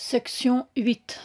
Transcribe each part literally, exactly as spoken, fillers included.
Section huit.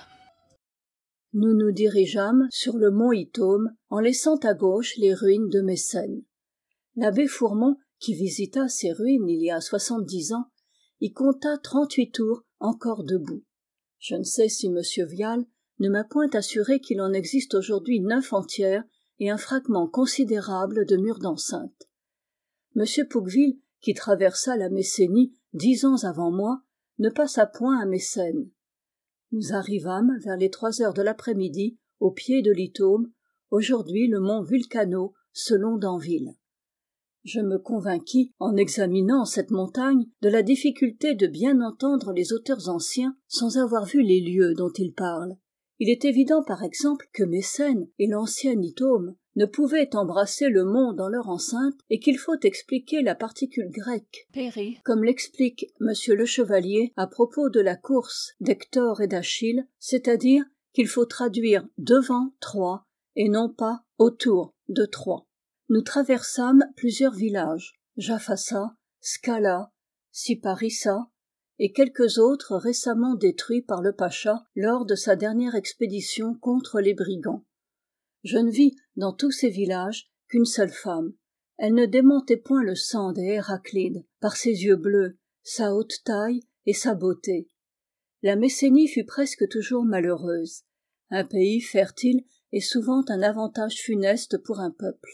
Nous nous dirigeâmes sur le mont Itôme en laissant à gauche les ruines de Mécène. L'abbé Fourmont, qui visita ces ruines il y a soixante-dix ans, y compta trente-huit tours encore debout. Je ne sais si monsieur Vial ne m'a point assuré qu'il en existe aujourd'hui neuf entières et un fragment considérable de murs d'enceinte. Monsieur Pouqueville, qui traversa la Messénie dix ans avant moi, ne passa point à Mécène. Nous arrivâmes vers les trois heures de l'après-midi au pied de l'Itôme, aujourd'hui le mont Vulcano, selon Danville. Je me convainquis, en examinant cette montagne, de la difficulté de bien entendre les auteurs anciens sans avoir vu les lieux dont ils parlent. Il est évident par exemple que Mécène et l'ancien Itôme ne pouvaient embrasser le mont dans leur enceinte et qu'il faut expliquer la particule grecque, péri, comme l'explique monsieur le Chevalier à propos de la course d'Hector et d'Achille, c'est-à-dire qu'il faut traduire devant Troie et non pas autour de Troie. Nous traversâmes plusieurs villages, Jaffassa, Scala, Siparissa et quelques autres récemment détruits par le pacha lors de sa dernière expédition contre les brigands. Je ne vis dans tous ces villages qu'une seule femme. Elle ne démentait point le sang des Héraclides par ses yeux bleus, sa haute taille et sa beauté. La Messénie fut presque toujours malheureuse. Un pays fertile est souvent un avantage funeste pour un peuple.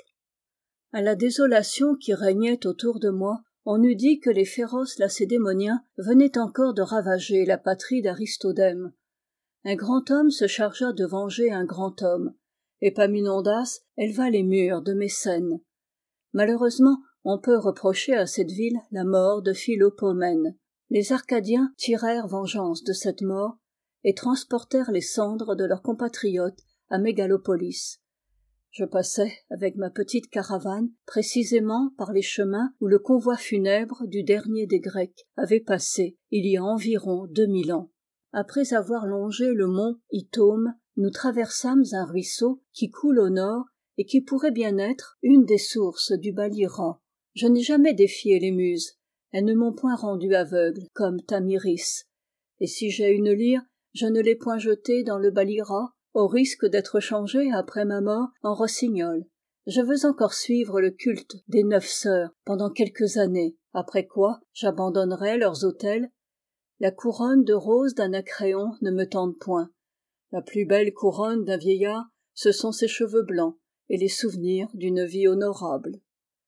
À la désolation qui régnait autour de moi, on eût dit que les féroces lacédémoniens venaient encore de ravager la patrie d'Aristodème. Un grand homme se chargea de venger un grand homme. Épaminondas éleva les murs de Mécène. Malheureusement, on peut reprocher à cette ville la mort de Philopomène. Les Arcadiens tirèrent vengeance de cette mort et transportèrent les cendres de leurs compatriotes à Mégalopolis. Je passais avec ma petite caravane précisément par les chemins où le convoi funèbre du dernier des Grecs avait passé il y a environ deux mille ans. Après avoir longé le mont Itôme, nous traversâmes un ruisseau qui coule au nord et qui pourrait bien être une des sources du Balira. Je n'ai jamais défié les muses, elles ne m'ont point rendu aveugle comme Thamyris, et si j'ai une lyre, je ne l'ai point jetée dans le Balira, au risque d'être changé après ma mort en rossignol. Je veux encore suivre le culte des neuf sœurs pendant quelques années, après quoi j'abandonnerai leurs autels. La couronne de roses d'Anacréon ne me tente point. La plus belle couronne d'un vieillard, ce sont ses cheveux blancs et les souvenirs d'une vie honorable.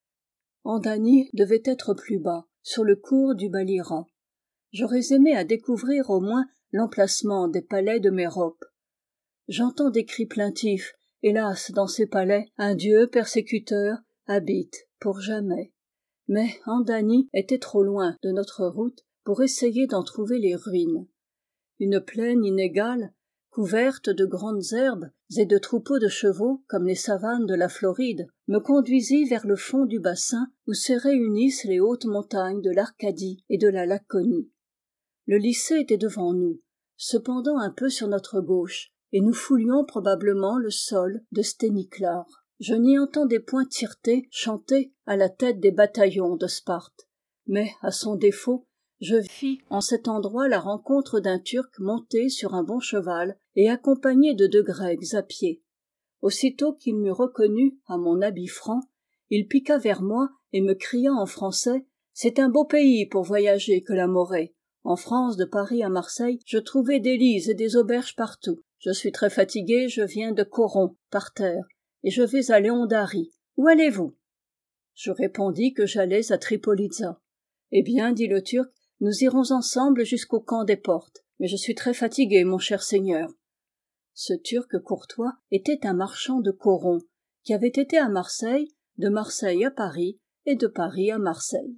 Andanie devait être plus bas, sur le cours du Balira. J'aurais aimé à découvrir au moins l'emplacement des palais de Mérope. J'entends des cris plaintifs, hélas, dans ces palais, un dieu persécuteur habite pour jamais. Mais Andanie était trop loin de notre route pour essayer d'en trouver les ruines. Une plaine inégale, couverte de grandes herbes et de troupeaux de chevaux comme les savanes de la Floride, me conduisit vers le fond du bassin où se réunissent les hautes montagnes de l'Arcadie et de la Laconie. Le lycée était devant nous, cependant un peu sur notre gauche, et nous foulions probablement le sol de Sténiclare. Je n'y entendais point Tyrté chanter à la tête des bataillons de Sparte, mais, à son défaut, je fis en cet endroit la rencontre d'un Turc monté sur un bon cheval et accompagné de deux Grecs à pied. Aussitôt qu'il m'eut reconnu à mon habit franc, il piqua vers moi et me cria en français « C'est un beau pays pour voyager que la Morée. En France, de Paris à Marseille, je trouvai des lits et des auberges partout. Je suis très fatigué, je viens de Coron, par terre, et je vais à Léondari. Où allez-vous » Je répondis que j'allais à Tripolitza. « Eh bien, dit le Turc, nous irons ensemble jusqu'au camp des Portes, mais je suis très fatigué, mon cher seigneur. » Ce Turc courtois était un marchand de Coron, qui avait été à Marseille, de Marseille à Paris, et de Paris à Marseille.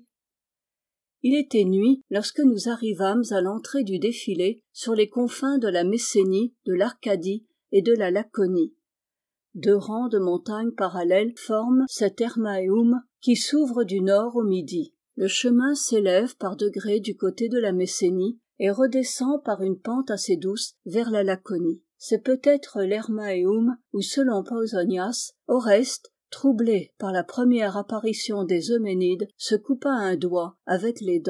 Il était nuit lorsque nous arrivâmes à l'entrée du défilé sur les confins de la Messénie, de l'Arcadie et de la Laconie. Deux rangs de montagnes parallèles forment cet Hermaeum qui s'ouvre du nord au midi. Le chemin s'élève par degrés du côté de la Messénie et redescend par une pente assez douce vers la Laconie. C'est peut-être l'Hermaeum où, selon Pausanias, Oreste, troublé par la première apparition des Euménides, se coupa un doigt avec les dents.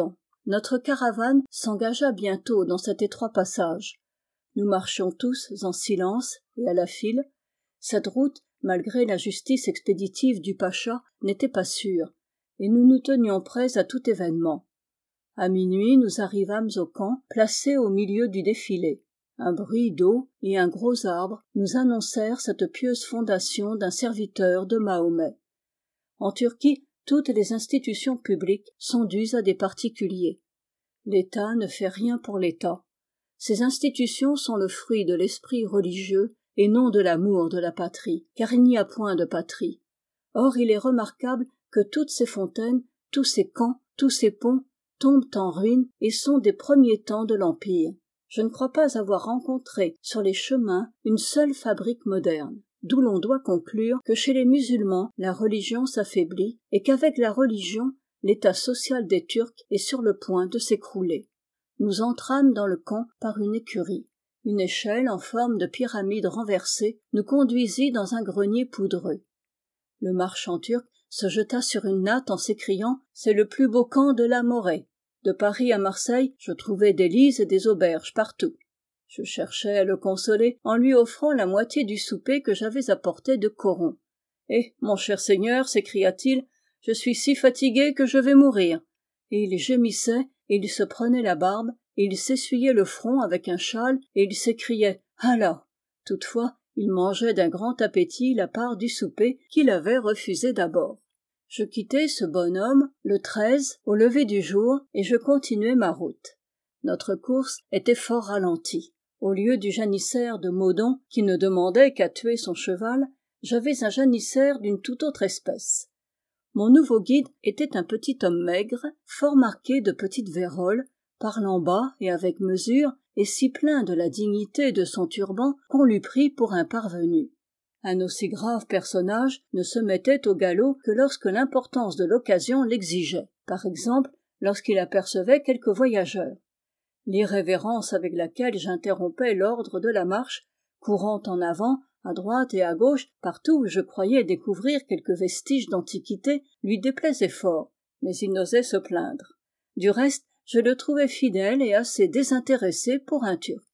notre caravane s'engagea bientôt dans cet étroit passage. Nous marchions tous en silence et à la file. Cette route, malgré la justice expéditive du pacha, n'était pas sûre, et nous nous tenions prêts à tout événement. À minuit, nous arrivâmes au camp, placé au milieu du défilé. Un bruit d'eau et un gros arbre nous annoncèrent cette pieuse fondation d'un serviteur de Mahomet. En Turquie, toutes les institutions publiques sont dues à des particuliers. L'État ne fait rien pour l'État. Ces institutions sont le fruit de l'esprit religieux et non de l'amour de la patrie, car il n'y a point de patrie. Or, il est remarquable que toutes ces fontaines, tous ces camps, tous ces ponts tombent en ruine et sont des premiers temps de l'Empire. Je ne crois pas avoir rencontré sur les chemins une seule fabrique moderne, d'où l'on doit conclure que chez les musulmans la religion s'affaiblit et qu'avec la religion l'état social des Turcs est sur le point de s'écrouler. Nous entrâmes dans le camp par une écurie. Une échelle en forme de pyramide renversée nous conduisit dans un grenier poudreux. Le marchand turc se jeta sur une natte en s'écriant « C'est le plus beau camp de la Morée ». De Paris à Marseille, je trouvais des lises et des auberges partout. Je cherchais à le consoler en lui offrant la moitié du souper que j'avais apporté de Coron. « Eh, mon cher seigneur, s'écria-t-il, je suis si fatigué que je vais mourir. » Et il gémissait, et il se prenait la barbe, et il s'essuyait le front avec un châle, et il s'écriait « Allah !» Toutefois, il mangeait d'un grand appétit la part du souper qu'il avait refusé d'abord. Je quittai ce bonhomme le treize au lever du jour et je continuai ma route. Notre course était fort ralentie. Au lieu du janissaire de Modon qui ne demandait qu'à tuer son cheval, j'avais un janissaire d'une toute autre espèce. Mon nouveau guide était un petit homme maigre, fort marqué de petites vérolles, parlant bas et avec mesure, et si plein de la dignité de son turban qu'on l'eût pris pour un parvenu. Un aussi grave personnage ne se mettait au galop que lorsque l'importance de l'occasion l'exigeait, par exemple lorsqu'il apercevait quelques voyageurs. L'irrévérence avec laquelle j'interrompais l'ordre de la marche, courant en avant, à droite et à gauche, partout où je croyais découvrir quelques vestiges d'antiquité, lui déplaisait fort, mais il n'osait se plaindre. Du reste, je le trouvais fidèle et assez désintéressé pour un Turc.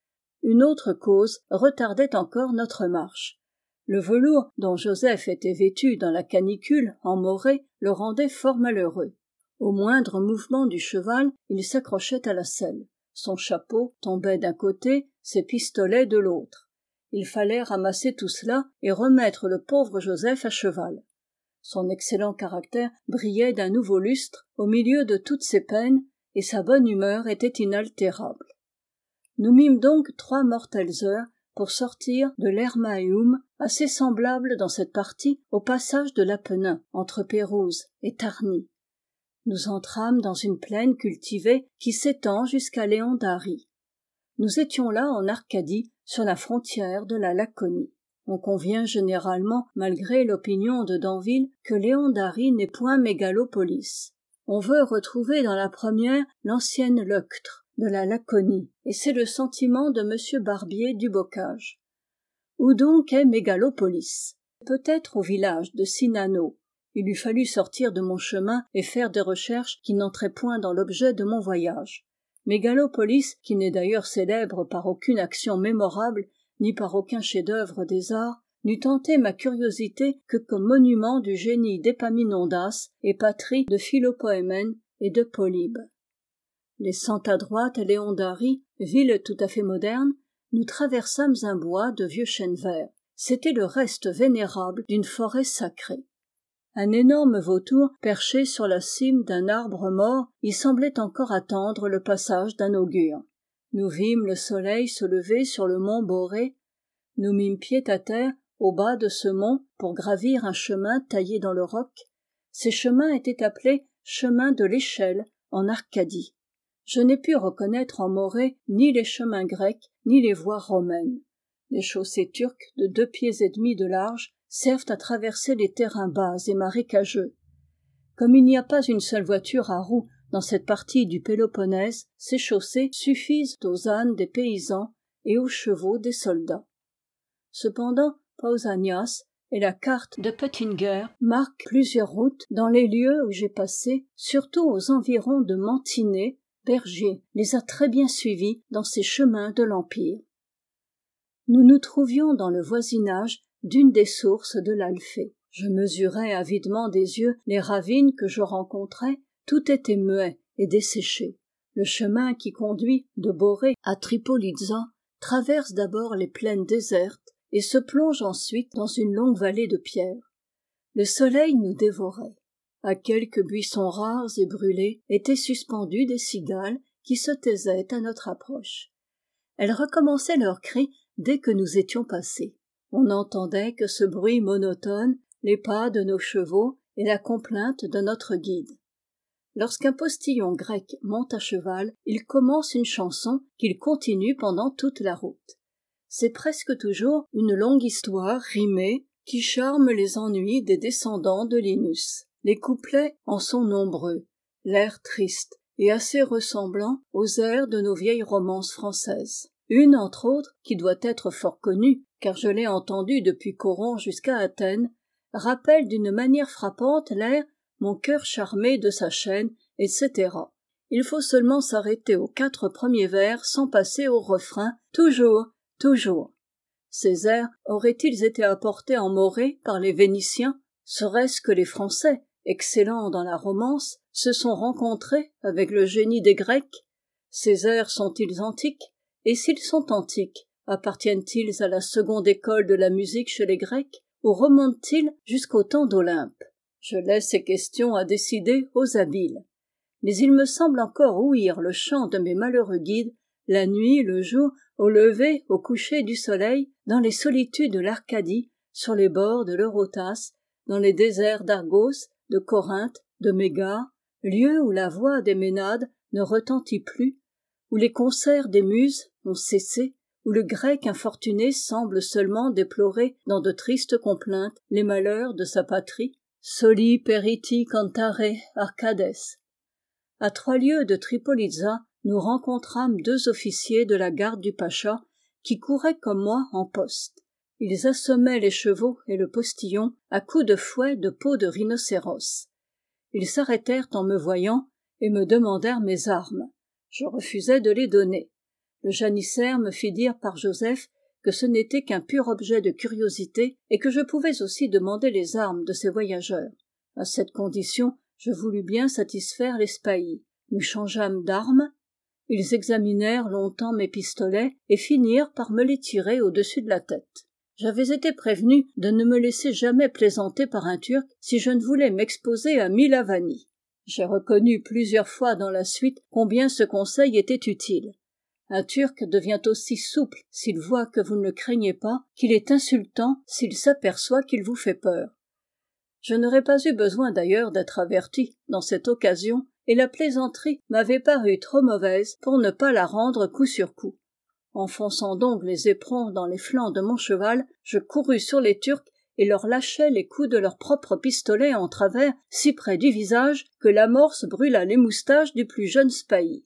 Une autre cause retardait encore notre marche. Le velours dont Joseph était vêtu dans la canicule, en Morée, le rendait fort malheureux. Au moindre mouvement du cheval, il s'accrochait à la selle. Son chapeau tombait d'un côté, ses pistolets de l'autre. Il fallait ramasser tout cela et remettre le pauvre Joseph à cheval. Son excellent caractère brillait d'un nouveau lustre au milieu de toutes ses peines, et sa bonne humeur était inaltérable. Nous mîmes donc trois mortelles heures pour sortir de l'Hermaeum, assez semblable dans cette partie au passage de l'Apennin, entre Pérouse et Tarnie. Nous entrâmes dans une plaine cultivée qui s'étend jusqu'à Léondari. Nous étions là en Arcadie, sur la frontière de la Laconie. On convient généralement, malgré l'opinion de Danville, que Léondari n'est point mégalopolis. On veut retrouver dans la première l'ancienne Leuctre de la Laconie, et c'est le sentiment de M. Barbier du Bocage. Où donc est Mégalopolis? Peut-être au village de Sinano. Il eût fallu sortir de mon chemin et faire des recherches qui n'entraient point dans l'objet de mon voyage. Mégalopolis, qui n'est d'ailleurs célèbre par aucune action mémorable, ni par aucun chef-d'œuvre des arts, n'eût tenté ma curiosité que comme monument du génie d'Épaminondas et patrie de Philopoémène et de Polybe. Laissant à droite Léondari, ville tout à fait moderne, nous traversâmes un bois de vieux chênes verts. C'était le reste vénérable d'une forêt sacrée. Un énorme vautour, perché sur la cime d'un arbre mort, y semblait encore attendre le passage d'un augure. Nous vîmes le soleil se lever sur le mont Borée. Nous mîmes pied à terre au bas de ce mont pour gravir un chemin taillé dans le roc. Ces chemins étaient appelés chemins de l'échelle en Arcadie. Je n'ai pu reconnaître en Morée ni les chemins grecs ni les voies romaines. Les chaussées turques de deux pieds et demi de large servent à traverser les terrains bas et marécageux. Comme il n'y a pas une seule voiture à roues dans cette partie du Péloponnèse, ces chaussées suffisent aux ânes des paysans et aux chevaux des soldats. Cependant, Pausanias et la carte de Peutinger marque plusieurs routes dans les lieux où j'ai passé, surtout aux environs de Mantinet. Bergier les a très bien suivis dans ces chemins de l'Empire. Nous nous trouvions dans le voisinage d'une des sources de l'Alphée. Je mesurais avidement des yeux les ravines que je rencontrais, tout était muet et desséché. Le chemin qui conduit de Borée à Tripolitza traverse d'abord les plaines désertes et se plonge ensuite dans une longue vallée de pierres. Le soleil nous dévorait. À quelques buissons rares et brûlés étaient suspendues des cigales qui se taisaient à notre approche. Elles recommençaient leurs cris dès que nous étions passés. On n'entendait que ce bruit monotone, les pas de nos chevaux et la complainte de notre guide. Lorsqu'un postillon grec monte à cheval, il commence une chanson qu'il continue pendant toute la route. C'est presque toujours une longue histoire rimée qui charme les ennuis des descendants de Linus. Les couplets en sont nombreux, l'air triste et assez ressemblant aux airs de nos vieilles romances françaises. Une, entre autres, qui doit être fort connue, car je l'ai entendue depuis Coron jusqu'à Athènes, rappelle d'une manière frappante l'air « Mon cœur charmé de sa chaîne », et cetera. Il faut seulement s'arrêter aux quatre premiers vers sans passer au refrain « Toujours, toujours ». Ces airs auraient-ils été apportés en Morée par les Vénitiens? Serait-ce que les Français, excellents dans la romance, se sont rencontrés avec le génie des Grecs? Ces airs sont-ils antiques? Et s'ils sont antiques, appartiennent-ils à la seconde école de la musique chez les Grecs, ou remontent-ils jusqu'au temps d'Olympe? Je laisse ces questions à décider aux habiles. Mais il me semble encore ouïr le chant de mes malheureux guides, la nuit, le jour, au lever, au coucher du soleil, dans les solitudes de l'Arcadie, sur les bords de l'Eurotas, dans les déserts d'Argos, de Corinthe, de Mégare, lieux où la voix des Ménades ne retentit plus, où les concerts des muses ont cessé, où le grec infortuné semble seulement déplorer dans de tristes complaintes les malheurs de sa patrie. Soli periti cantare Arcades. À trois lieues de Tripolitza, nous rencontrâmes deux officiers de la garde du pacha qui couraient comme moi en poste. Ils assommaient les chevaux et le postillon à coups de fouet de peau de rhinocéros. Ils s'arrêtèrent en me voyant et me demandèrent mes armes. Je refusai de les donner. Le janissaire me fit dire par Joseph que ce n'était qu'un pur objet de curiosité et que je pouvais aussi demander les armes de ces voyageurs. À cette condition, je voulus bien satisfaire les spahis. Nous changeâmes d'armes. Ils examinèrent longtemps mes pistolets et finirent par me les tirer au-dessus de la tête. J'avais été prévenu de ne me laisser jamais plaisanter par un Turc si je ne voulais m'exposer à mille avanies. J'ai reconnu plusieurs fois dans la suite combien ce conseil était utile. Un Turc devient aussi souple s'il voit que vous ne le craignez pas, qu'il est insultant s'il s'aperçoit qu'il vous fait peur. Je n'aurais pas eu besoin d'ailleurs d'être averti dans cette occasion, et la plaisanterie m'avait paru trop mauvaise pour ne pas la rendre coup sur coup. Enfonçant donc les éperons dans les flancs de mon cheval, je courus sur les Turcs et leur lâchai les coups de leurs propres pistolets en travers, si près du visage que l'amorce brûla les moustaches du plus jeune spahi.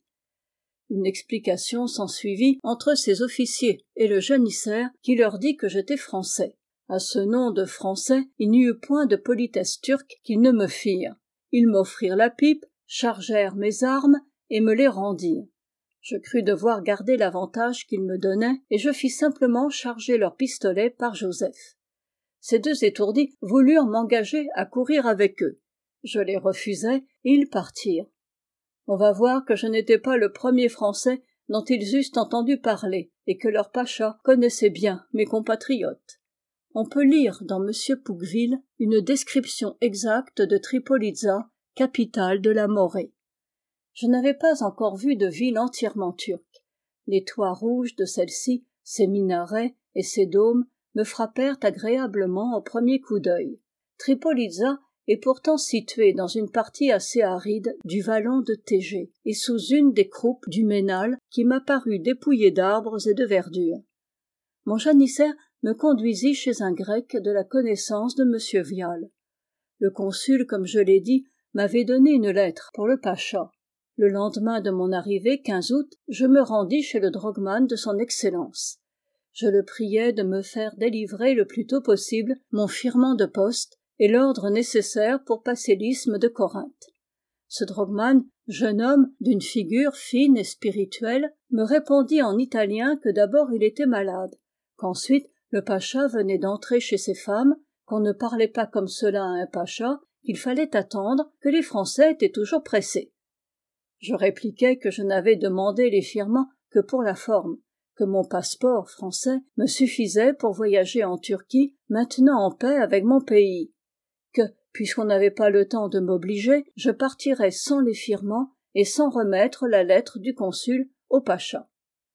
Une explication s'ensuivit entre ces officiers et le janissaire qui leur dit que j'étais français. À ce nom de français, il n'y eut point de politesse turque qu'ils ne me firent. Ils m'offrirent la pipe, chargèrent mes armes et me les rendirent. Je crus devoir garder l'avantage qu'ils me donnaient et je fis simplement charger leurs pistolets par Joseph. Ces deux étourdis voulurent m'engager à courir avec eux. Je les refusai et ils partirent. On va voir que je n'étais pas le premier Français dont ils eussent entendu parler et que leur pacha connaissait bien mes compatriotes. On peut lire dans Monsieur Pouqueville une description exacte de Tripolitza, capitale de la Morée. Je n'avais pas encore vu de ville entièrement turque. Les toits rouges de celle-ci, ses minarets et ses dômes me frappèrent agréablement au premier coup d'œil. Tripolitza est pourtant située dans une partie assez aride du vallon de Tégé et sous une des croupes du Ménal qui m'apparut dépouillée d'arbres et de verdure. Mon janissaire me conduisit chez un grec de la connaissance de M. Vial. Le consul, comme je l'ai dit, m'avait donné une lettre pour le pacha. Le lendemain de mon arrivée, quinze août, je me rendis chez le drogman de son excellence. Je le priai de me faire délivrer le plus tôt possible mon firman de poste et l'ordre nécessaire pour passer l'isthme de Corinthe. Ce drogman, jeune homme d'une figure fine et spirituelle, me répondit en italien que d'abord il était malade, qu'ensuite le pacha venait d'entrer chez ses femmes, qu'on ne parlait pas comme cela à un pacha, qu'il fallait attendre, que les Français étaient toujours pressés. Je répliquai que je n'avais demandé les firmans que pour la forme, que mon passeport français me suffisait pour voyager en Turquie, maintenant en paix avec mon pays, que, puisqu'on n'avait pas le temps de m'obliger, je partirais sans les firmans et sans remettre la lettre du consul au pacha.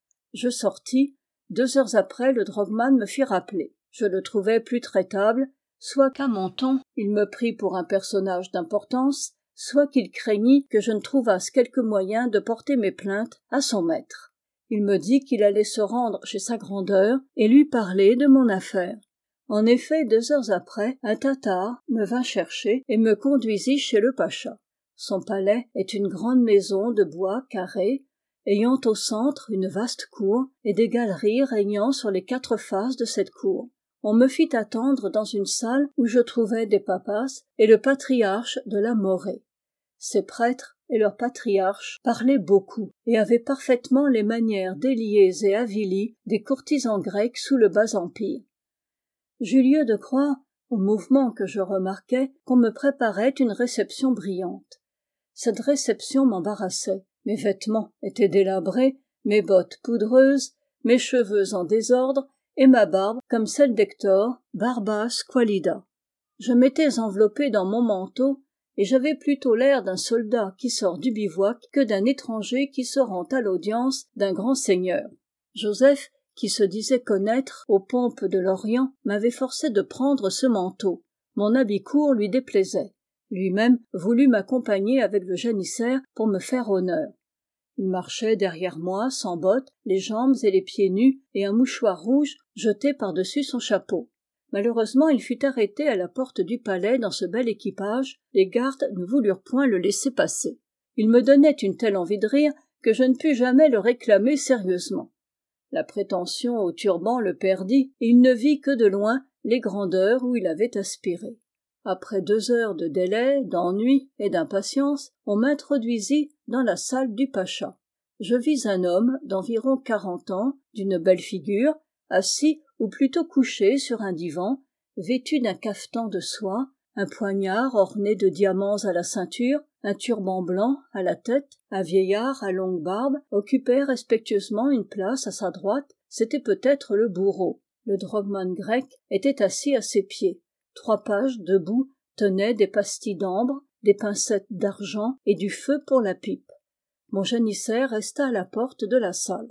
Je sortis. Deux heures après, le drogman me fit rappeler. Je le trouvai plus traitable, soit qu'à mon ton il me prit pour un personnage d'importance, soit qu'il craignit que je ne trouvasse quelque moyen de porter mes plaintes à son maître. Il me dit qu'il allait se rendre chez sa grandeur et lui parler de mon affaire. En effet, deux heures après, un tatar me vint chercher et me conduisit chez le pacha. Son palais est une grande maison de bois carré, ayant au centre une vaste cour et des galeries régnant sur les quatre faces de cette cour. On me fit attendre dans une salle où je trouvai des papas et le patriarche de la Morée. Ces prêtres et leur patriarche parlaient beaucoup et avaient parfaitement les manières déliées et avilies des courtisans grecs sous le bas empire. J'eus lieu de croire, au mouvement que je remarquais, qu'on me préparait une réception brillante. Cette réception m'embarrassait. Mes vêtements étaient délabrés, mes bottes poudreuses, mes cheveux en désordre, et ma barbe comme celle d'Hector, barba squalida. Je m'étais enveloppé dans mon manteau, et j'avais plutôt l'air d'un soldat qui sort du bivouac que d'un étranger qui se rend à l'audience d'un grand seigneur. Joseph, qui se disait connaître aux pompes de l'Orient, m'avait forcé de prendre ce manteau. Mon habit court lui déplaisait. Lui-même voulut m'accompagner avec le janissaire pour me faire honneur. Il marchait derrière moi, sans bottes, les jambes et les pieds nus, et un mouchoir rouge jeté par-dessus son chapeau. Malheureusement, il fut arrêté à la porte du palais dans ce bel équipage. Les gardes ne voulurent point le laisser passer. Il me donnait une telle envie de rire que je ne pus jamais le réclamer sérieusement. La prétention au turban le perdit, et il ne vit que de loin les grandeurs où il avait aspiré. Après deux heures de délai, d'ennui et d'impatience, on m'introduisit dans la salle du pacha. Je vis un homme d'environ quarante ans, d'une belle figure, assis ou plutôt couché sur un divan, vêtu d'un cafetan de soie, un poignard orné de diamants à la ceinture, un turban blanc à la tête, un vieillard à longue barbe occupait respectueusement une place à sa droite, c'était peut-être le bourreau. Le drogman grec était assis à ses pieds. Trois pages debout tenaient des pastilles d'ambre, des pincettes d'argent et du feu pour la pipe. Mon janissaire resta à la porte de la salle.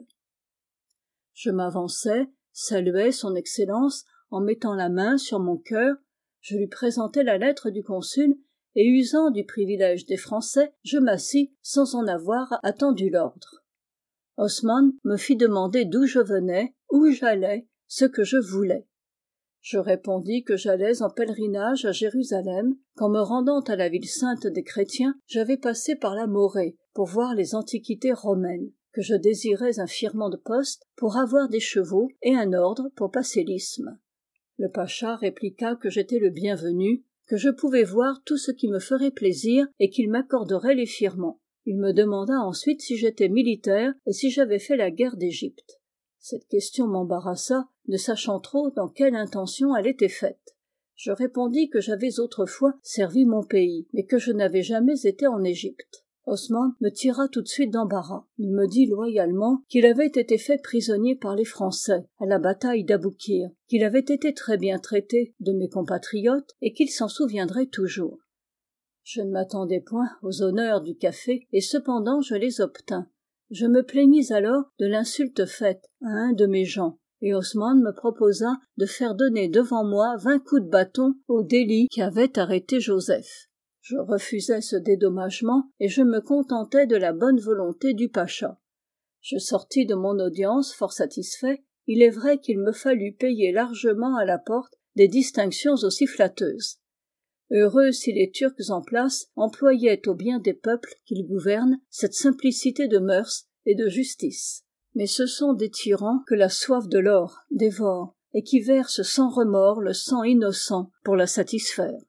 Je m'avançai, saluai son excellence en mettant la main sur mon cœur, je lui présentai la lettre du consul et usant du privilège des Français, je m'assis sans en avoir attendu l'ordre. Osman me fit demander d'où je venais, où j'allais, ce que je voulais. Je répondis que j'allais en pèlerinage à Jérusalem, qu'en me rendant à la ville sainte des chrétiens, j'avais passé par la Morée pour voir les antiquités romaines, que je désirais un firman de poste pour avoir des chevaux et un ordre pour passer l'isthme. Le pacha répliqua que j'étais le bienvenu, que je pouvais voir tout ce qui me ferait plaisir et qu'il m'accorderait les firmans. Il me demanda ensuite si j'étais militaire et si j'avais fait la guerre d'Égypte. Cette question m'embarrassa, ne sachant trop dans quelle intention elle était faite. Je répondis que j'avais autrefois servi mon pays, mais que je n'avais jamais été en Égypte. Osman me tira tout de suite d'embarras. Il me dit loyalement qu'il avait été fait prisonnier par les Français à la bataille d'Aboukir, qu'il avait été très bien traité de mes compatriotes et qu'il s'en souviendrait toujours. Je ne m'attendais point aux honneurs du café, et cependant je les obtins. Je me plaignis alors de l'insulte faite à un de mes gens, et Osman me proposa de faire donner devant moi vingt coups de bâton au délit qui avait arrêté Joseph. Je refusai ce dédommagement et je me contentai de la bonne volonté du pacha. Je sortis de mon audience fort satisfait. Il est vrai qu'il me fallut payer largement à la porte des distinctions aussi flatteuses. Heureux si les Turcs en place employaient au bien des peuples qu'ils gouvernent cette simplicité de mœurs et de justice. mais ce sont des tyrans que la soif de l'or dévore et qui versent sans remords le sang innocent pour la satisfaire.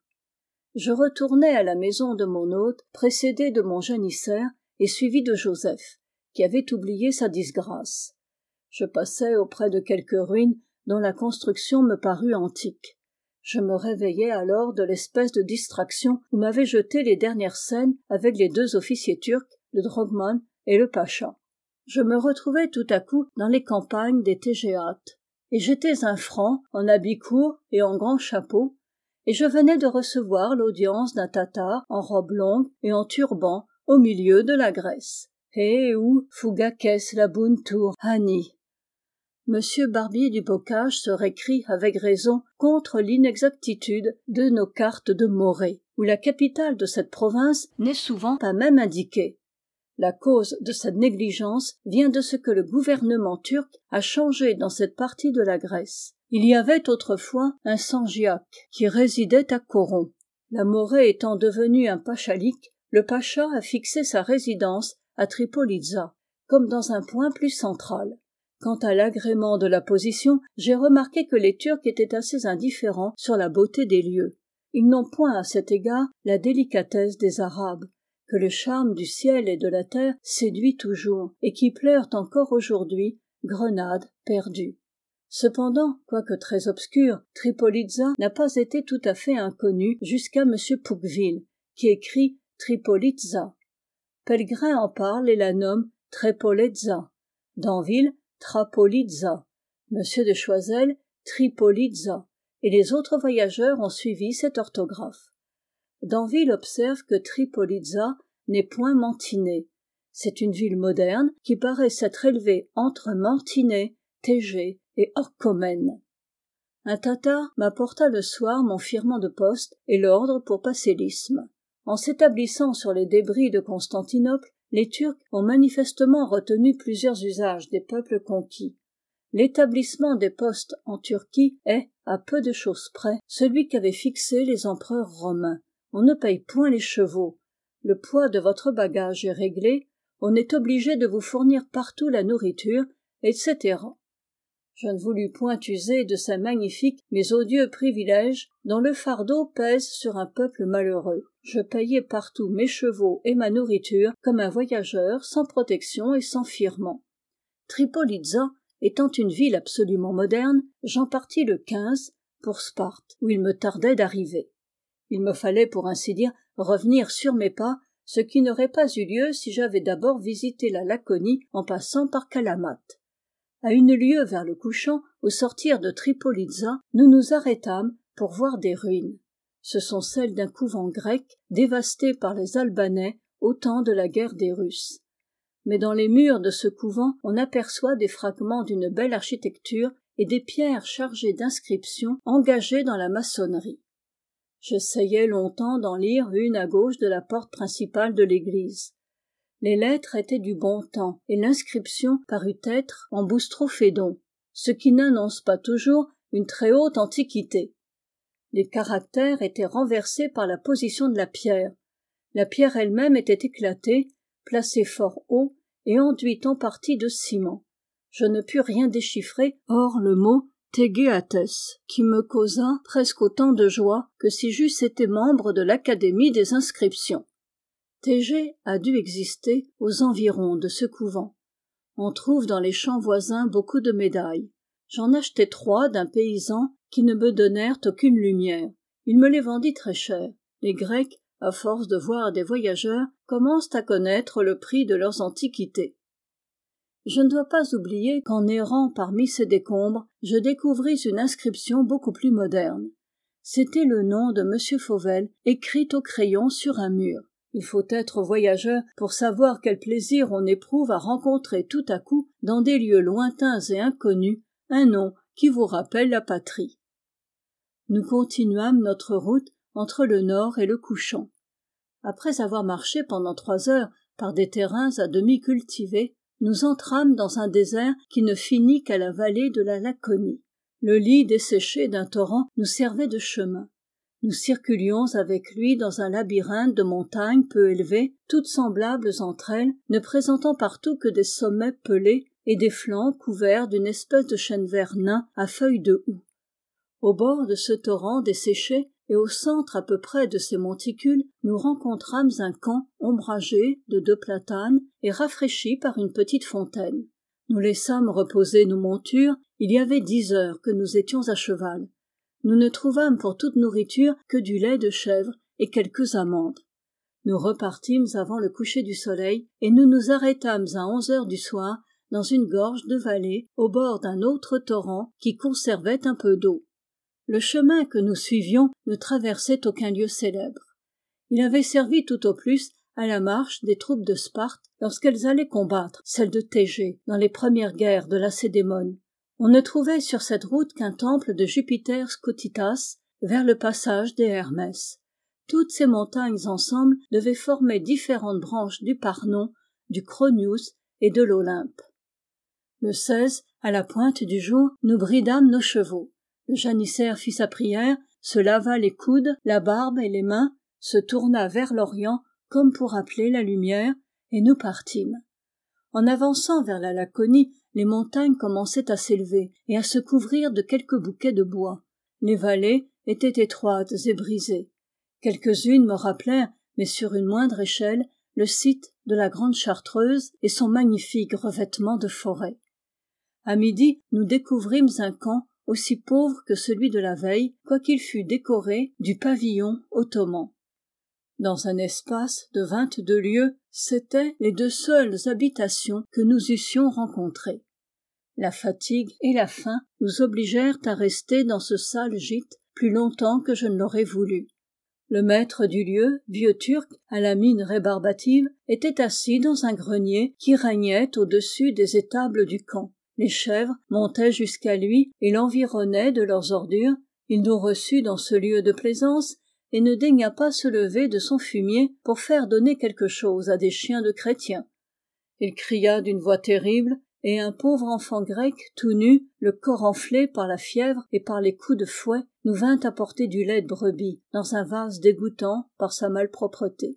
Je retournai à la maison de mon hôte, précédé de mon janissaire et suivi de Joseph, qui avait oublié sa disgrâce. Je passai auprès de quelques ruines dont la construction me parut antique. Je me réveillai alors de l'espèce de distraction où m'avaient jeté les dernières scènes avec les deux officiers turcs, le drogman et le pacha. Je me retrouvai tout à coup dans les campagnes des Tégéates, et j'étais un franc en habit court et en grand chapeau, et je venais de recevoir l'audience d'un tatar en robe longue et en turban au milieu de la Grèce. Eh ou fugakes la buntur hani. Monsieur Barbier du Bocage se récrie avec raison contre l'inexactitude de nos cartes de Morée, où la capitale de cette province n'est souvent pas même indiquée. La cause de cette négligence vient de ce que le gouvernement turc a changé dans cette partie de la Grèce. Il y avait autrefois un Sangiak qui résidait à Coron. La Morée étant devenue un pachalik, le pacha a fixé sa résidence à Tripolitza, comme dans un point plus central. Quant à l'agrément de la position, j'ai remarqué que les Turcs étaient assez indifférents sur la beauté des lieux. Ils n'ont point à cet égard la délicatesse des Arabes, que le charme du ciel et de la terre séduit toujours, et qui pleurent encore aujourd'hui, Grenade perdue. Cependant, quoique très obscur, Tripolitza n'a pas été tout à fait inconnu jusqu'à M. Pouqueville, qui écrit Tripolitza. Pellegrin en parle et la nomme Trepolezza. Danville, Trapolitza. M. de Choiseul, Tripolitza. Et les autres voyageurs ont suivi cette orthographe. Danville observe que Tripolitza n'est point Mantinet. C'est une ville moderne qui paraît s'être élevée entre Mantinet, Thégé et Orchomène. Un tatar m'apporta le soir mon firman de poste et l'ordre pour passer l'isthme. En s'établissant sur les débris de Constantinople, les Turcs ont manifestement retenu plusieurs usages des peuples conquis. L'établissement des postes en Turquie est, à peu de choses près, celui qu'avaient fixé les empereurs romains. On ne paye point les chevaux. Le poids de votre bagage est réglé. On est obligé de vous fournir partout la nourriture, et cetera. Je ne voulus point user de ces magnifiques mais odieux privilèges dont le fardeau pèse sur un peuple malheureux. Je payai partout mes chevaux et ma nourriture comme un voyageur sans protection et sans firman. Tripolitza étant une ville absolument moderne, j'en partis le quinze pour Sparte, où il me tardait d'arriver. Il me fallait, pour ainsi dire, revenir sur mes pas, ce qui n'aurait pas eu lieu si j'avais d'abord visité la Laconie en passant par Kalamate. À une lieue vers le couchant, au sortir de Tripolitza, nous nous arrêtâmes pour voir des ruines. Ce sont celles d'un couvent grec dévasté par les Albanais au temps de la guerre des Russes. Mais dans les murs de ce couvent, on aperçoit des fragments d'une belle architecture et des pierres chargées d'inscriptions engagées dans la maçonnerie. J'essayai longtemps d'en lire une à gauche de la porte principale de l'église. Les lettres étaient du bon temps, et l'inscription parut être en boustrophédon, ce qui n'annonce pas toujours une très haute antiquité. Les caractères étaient renversés par la position de la pierre. La pierre elle-même était éclatée, placée fort haut, et enduite en partie de ciment. Je ne pus rien déchiffrer, hors le mot Tégéates, qui me causa presque autant de joie que si j'eusse été membre de l'Académie des inscriptions. Thégé a dû exister aux environs de ce couvent. On trouve dans les champs voisins beaucoup de médailles. J'en achetai trois d'un paysan qui ne me donnèrent aucune lumière. Il me les vendit très cher. Les Grecs, à force de voir des voyageurs, commencent à connaître le prix de leurs antiquités. Je ne dois pas oublier qu'en errant parmi ces décombres, je découvris une inscription beaucoup plus moderne. C'était le nom de M. Fauvel, écrit au crayon sur un mur. Il faut être voyageur pour savoir quel plaisir on éprouve à rencontrer tout à coup, dans des lieux lointains et inconnus, un nom qui vous rappelle la patrie. Nous continuâmes notre route entre le nord et le couchant. Après avoir marché pendant trois heures par des terrains à demi cultivés, nous entrâmes dans un désert qui ne finit qu'à la vallée de la Laconie. Le lit desséché d'un torrent nous servait de chemin. Nous circulions avec lui dans un labyrinthe de montagnes peu élevées, toutes semblables entre elles, ne présentant partout que des sommets pelés, et des flancs couverts d'une espèce de chêne vert nain à feuilles de houx. Au bord de ce torrent desséché et au centre à peu près de ces monticules, nous rencontrâmes un camp ombragé de deux platanes et rafraîchi par une petite fontaine. Nous laissâmes reposer nos montures, il y avait dix heures que nous étions à cheval. Nous ne trouvâmes pour toute nourriture que du lait de chèvre et quelques amandes. Nous repartîmes avant le coucher du soleil et nous nous arrêtâmes à onze heures du soir dans une gorge de vallée au bord d'un autre torrent qui conservait un peu d'eau. Le chemin que nous suivions ne traversait aucun lieu célèbre. Il avait servi tout au plus à la marche des troupes de Sparte lorsqu'elles allaient combattre celles de Thégée dans les premières guerres de Lacédémone. On ne trouvait sur cette route qu'un temple de Jupiter Scotitas vers le passage des Hermès. Toutes ces montagnes ensemble devaient former différentes branches du Parnon, du Cronius et de l'Olympe. Le seize, à la pointe du jour, nous bridâmes nos chevaux. Le janissaire fit sa prière, se lava les coudes, la barbe et les mains, se tourna vers l'Orient comme pour appeler la lumière, et nous partîmes. En avançant vers la Laconie, les montagnes commençaient à s'élever et à se couvrir de quelques bouquets de bois. Les vallées étaient étroites et brisées. Quelques-unes me rappelèrent, mais sur une moindre échelle, le site de la Grande Chartreuse et son magnifique revêtement de forêt. À midi, nous découvrîmes un camp aussi pauvre que celui de la veille, quoiqu'il fût décoré du pavillon ottoman. Dans un espace de vingt-deux lieues, c'étaient les deux seules habitations que nous eussions rencontrées. La fatigue et la faim nous obligèrent à rester dans ce sale gîte plus longtemps que je ne l'aurais voulu. Le maître du lieu, vieux turc, à la mine rébarbative, était assis dans un grenier qui régnait au-dessus des étables du camp. Les chèvres montaient jusqu'à lui et l'environnaient de leurs ordures. Il nous reçut dans ce lieu de plaisance et ne daigna pas se lever de son fumier pour faire donner quelque chose à des chiens de chrétiens. Il cria d'une voix terrible, et un pauvre enfant grec, tout nu, le corps enflé par la fièvre et par les coups de fouet, nous vint apporter du lait de brebis dans un vase dégoûtant par sa malpropreté.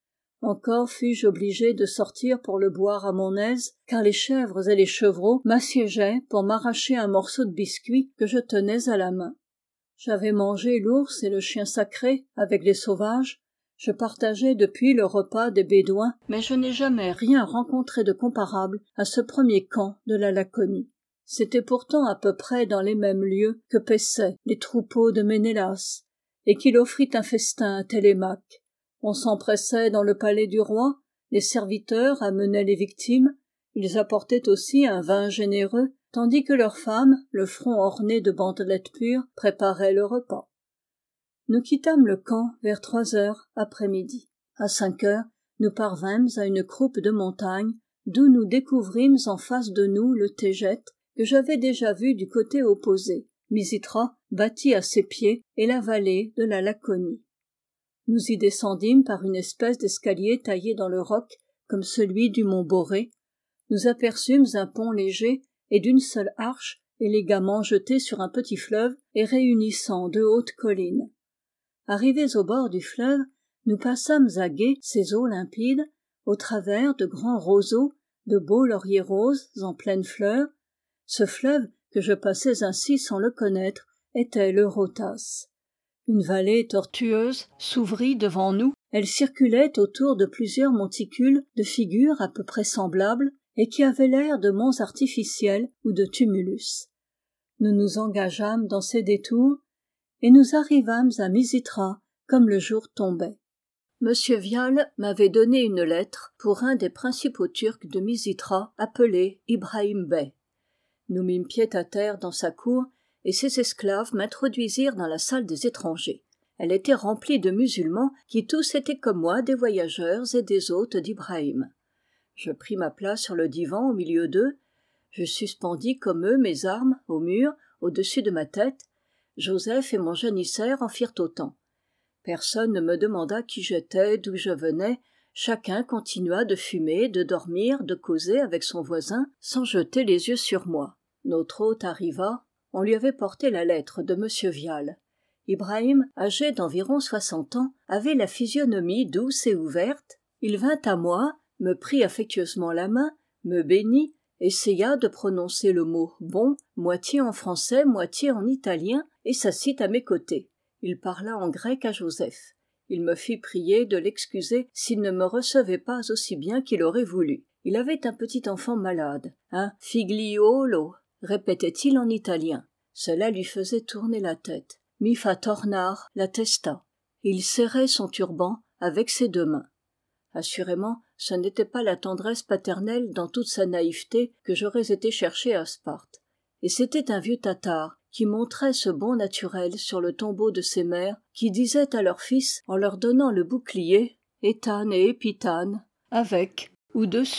Encore fus-je obligé de sortir pour le boire à mon aise, car les chèvres et les chevreaux m'assiégeaient pour m'arracher un morceau de biscuit que je tenais à la main. J'avais mangé l'ours et le chien sacré avec les sauvages. Je partageais depuis le repas des Bédouins, mais je n'ai jamais rien rencontré de comparable à ce premier camp de la Laconie. C'était pourtant à peu près dans les mêmes lieux que paissaient les troupeaux de Ménélas, et qu'il offrit un festin à Télémaque. On s'empressait dans le palais du roi, les serviteurs amenaient les victimes, ils apportaient aussi un vin généreux, tandis que leurs femmes, le front orné de bandelettes pures, préparaient le repas. Nous quittâmes le camp vers trois heures après-midi. À cinq heures, nous parvînmes à une croupe de montagne, d'où nous découvrîmes en face de nous le Tégète, que j'avais déjà vu du côté opposé, Misitra, bâti à ses pieds, et la vallée de la Laconie. Nous y descendîmes par une espèce d'escalier taillé dans le roc, comme celui du mont Borée. Nous aperçûmes un pont léger et d'une seule arche, élégamment jeté sur un petit fleuve et réunissant deux hautes collines. Arrivés au bord du fleuve, nous passâmes à gué ses eaux limpides, au travers de grands roseaux, de beaux lauriers roses en pleine fleur. Ce fleuve, que je passais ainsi sans le connaître, était l'Eurotas. Une vallée tortueuse s'ouvrit devant nous, elle circulait autour de plusieurs monticules de figures à peu près semblables et qui avaient l'air de monts artificiels ou de tumulus. Nous nous engageâmes dans ces détours et nous arrivâmes à Misitra comme le jour tombait. Monsieur Vial m'avait donné une lettre pour un des principaux Turcs de Misitra appelé Ibrahim Bey. Nous mîmes pied à terre dans sa cour et ses esclaves m'introduisirent dans la salle des étrangers. Elle était remplie de musulmans qui tous étaient comme moi des voyageurs et des hôtes d'Ibrahim. Je pris ma place sur le divan au milieu d'eux, je suspendis comme eux mes armes au mur au-dessus de ma tête. Joseph et mon janissaire en firent autant. Personne ne me demanda qui j'étais, d'où je venais, chacun continua de fumer, de dormir, de causer avec son voisin, sans jeter les yeux sur moi. Notre hôte arriva, on lui avait porté la lettre de Monsieur Vial. Ibrahim, âgé d'environ soixante ans, avait la physionomie douce et ouverte. Il vint à moi, me prit affectueusement la main, me bénit, essaya de prononcer le mot « bon » moitié en français, moitié en italien, et s'assit à mes côtés. Il parla en grec à Joseph. Il me fit prier de l'excuser s'il ne me recevait pas aussi bien qu'il aurait voulu. Il avait un petit enfant malade, un figliuolo, répétait-il en italien. Cela lui faisait tourner la tête. Mi fa tornar la testa. Il serrait son turban avec ses deux mains. Assurément, ce n'était pas la tendresse paternelle dans toute sa naïveté que j'aurais été chercher à Sparte. Et c'était un vieux tatar qui montrait ce bon naturel sur le tombeau de ses mères, qui disait à leurs fils, en leur donnant le bouclier, « Éthane et épithane, avec ou dessus ».